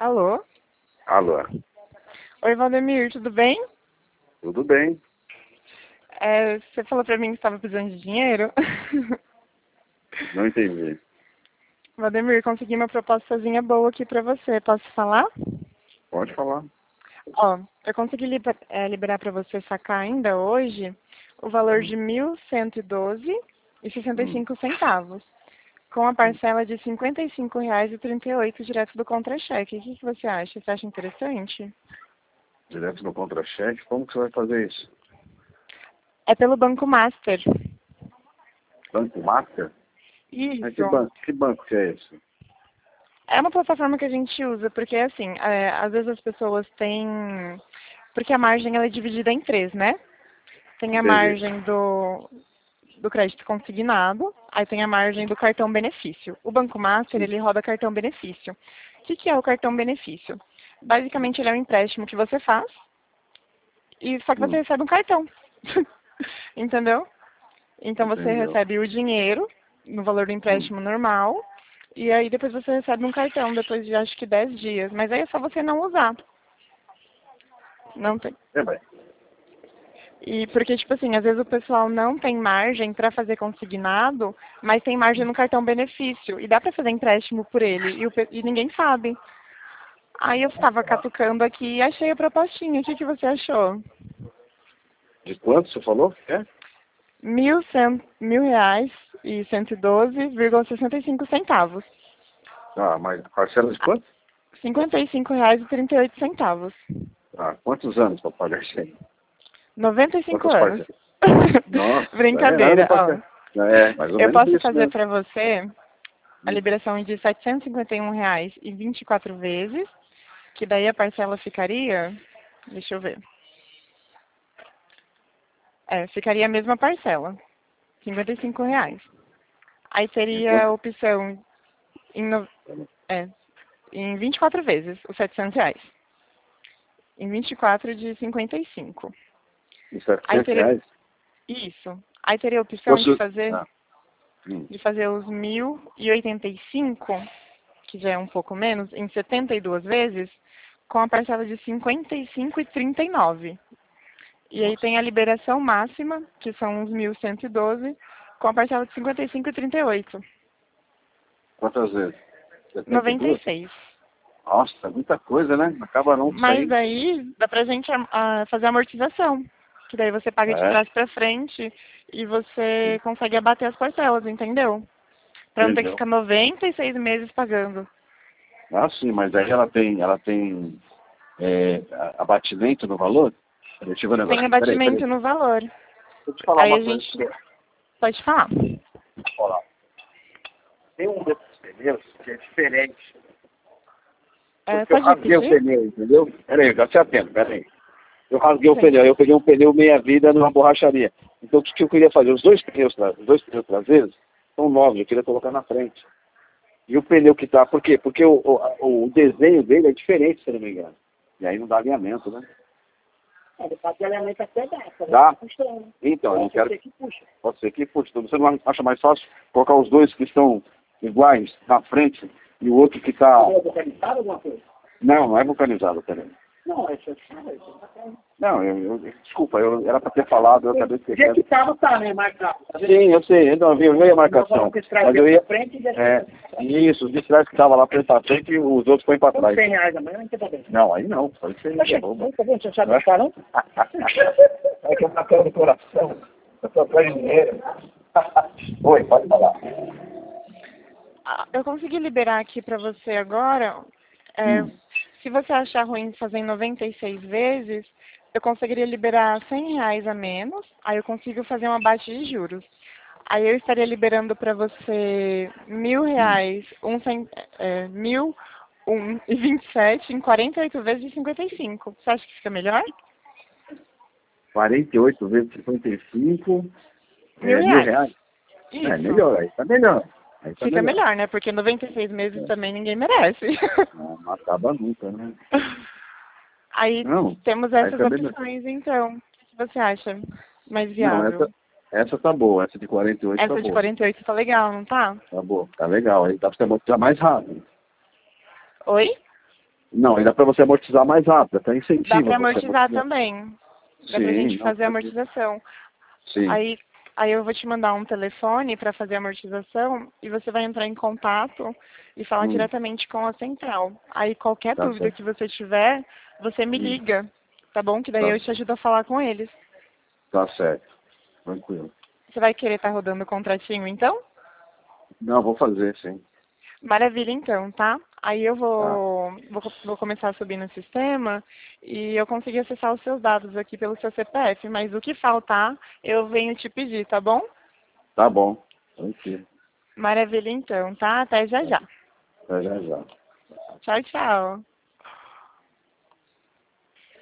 Alô? Alô, Oi, Valdemir, tudo bem? tudo bem? Você falou pra mim que estava precisando de dinheiro. Não entendi. Valdemir, consegui uma propostazinha boa aqui pra você. Posso falar? Pode falar. Ó, eu consegui liberar pra você sacar ainda hoje o valor de 1.112,65, com a parcela de R$ 55,38 direto do contra-cheque. O que você acha? Você acha interessante? Direto no contra-cheque, como que você vai fazer isso? É pelo Banco Master. Banco Master? Mas Isso. que banco que é esse? É uma plataforma que a gente usa, porque assim, às vezes as pessoas têm. Porque a margem ela é dividida em três, né? Tem a Entendi. margem do crédito consignado, aí tem a margem do cartão benefício. O Banco Master, ele roda cartão benefício. O que é o cartão benefício? Basicamente, ele é um empréstimo que você faz, e só que você Hum, recebe um cartão. Entendeu? Então você entendeu? recebe o dinheiro no valor do Hum, empréstimo normal, e aí depois você recebe um cartão depois de acho que 10 dias. Mas aí é só você não usar. Não tem. bem. E porque, tipo assim, às vezes o pessoal não tem margem para fazer consignado, mas tem margem no cartão benefício. E dá para fazer empréstimo por ele. E ninguém sabe. Aí eu estava catucando aqui e achei a propostinha. O que você achou? De quanto você falou? É? R$ 1.100,112,65. Ah, mas parcela de quanto? R$ 55,38. Ah, quantos anos para pagar isso aí? 95 Quantas anos. parcelas? Nossa, é, não Brincadeira. pode Ó, ser. É, mais ou eu menos posso isso fazer mesmo. para você a Hum. liberação de R$ 751 e 24 vezes, que daí a parcela ficaria, deixa eu ver, ficaria a mesma parcela, R$ 55. Aí Em seria a quanto? opção em, é, em 24 vezes, os R$ 700. Em 24 de 55. Em Aí 700 teria, reais? isso. Aí teria a opção Posso... Ah, de fazer os 1.085, que já é um pouco menos, em 72 vezes, com a parcela de 55,39. E aí nossa. tem a liberação máxima, que são os 1.112, com a parcela de 55,38. Quantas vezes? 72? 96. Nossa, muita coisa, né? Não acaba não isso Mas aí. aí dá pra gente fazer a amortização, que daí você paga de É, trás pra frente e você consegue abater as parcelas, entendeu? Pra não ter que entendeu? ficar 96 meses pagando. Ah, sim, mas aí ela tem abatimento no valor? Deixa eu ver um Tem negócio aqui. Peraí. abatimento no valor. Deixa eu te falar Aí uma a coisa. gente pode falar. Olha lá. Tem um desses pneus que é diferente. Porque eu Pode rasguei o repetir? pneu, entendeu? Peraí, já te atendo, peraí. Eu rasguei o Sim. pneu, eu peguei um pneu meia-vida numa borracharia. Então o que eu queria fazer? Os dois pneus traseiros são novos, eu queria colocar na frente. E o pneu que tá, por quê? Porque o desenho dele é diferente, se eu não me engano. E aí não dá alinhamento, né? Dá? Então, eu não quero. Pode ser que puxe. Então, você não acha mais fácil colocar os dois que estão iguais na frente e o outro que está. É vulcanizado alguma coisa? Não, não é vulcanizado, peraí. Não, desculpa, era para ter falado, eu acabei esquecendo. O dia que estava, tá, né? Marcado. Sim, eu sei, então eu vi a marcação. Mas eu ia. Isso, os de trás que estavam lá para frente e os outros põem para trás. R$ 100 amanhã, não tem problema. Não, aí não, pode ser. Não tá vendo? Você sabe buscar, não? É que eu bateu no coração. Eu tô atrás de dinheiro. Oi, pode falar. Eu consegui liberar aqui pra você agora. é, Se você achar ruim fazer em 96 vezes, eu conseguiria liberar R$ 100 a menos. Aí eu consigo fazer um abate de juros. Aí eu estaria liberando para você R$ 1.000, 1.001,27 em 48 vezes de 55. Você acha que fica melhor? 48 vezes 55, Mil mil reais. reais. É Isso. melhor, aí tá melhor. Aí tá Fica melhor. melhor, né? Porque 96 meses também ninguém merece. Não acaba nunca, né? Aí Não, temos aí essas também. opções, então. O que você acha mais Não, viável? essa tá boa, essa de 48 tá Essa de boa. 48 tá legal, não tá? Tá boa, tá legal. Aí dá pra você mostrar mais rápido. Oi? Não, e dá para você amortizar mais rápido, até incentiva. Dá para amortizar também. Dá pra gente fazer a amortização. Sim. Aí eu vou te mandar um telefone para fazer a amortização e você vai entrar em contato e falar diretamente com a central. Aí qualquer dúvida que você tiver, você me liga, tá bom? Que daí eu te ajudo a falar com eles. Tá certo. Tranquilo. Você vai querer estar rodando o contratinho, então? Não, vou fazer, sim. Maravilha, então, tá? Aí eu vou começar a subir no sistema e eu consegui acessar os seus dados aqui pelo seu CPF, mas o que faltar, eu venho te pedir, tá bom? Tá bom. Tranquilo. Maravilha, então, tá? Até já já. Até já já. Tchau, tchau.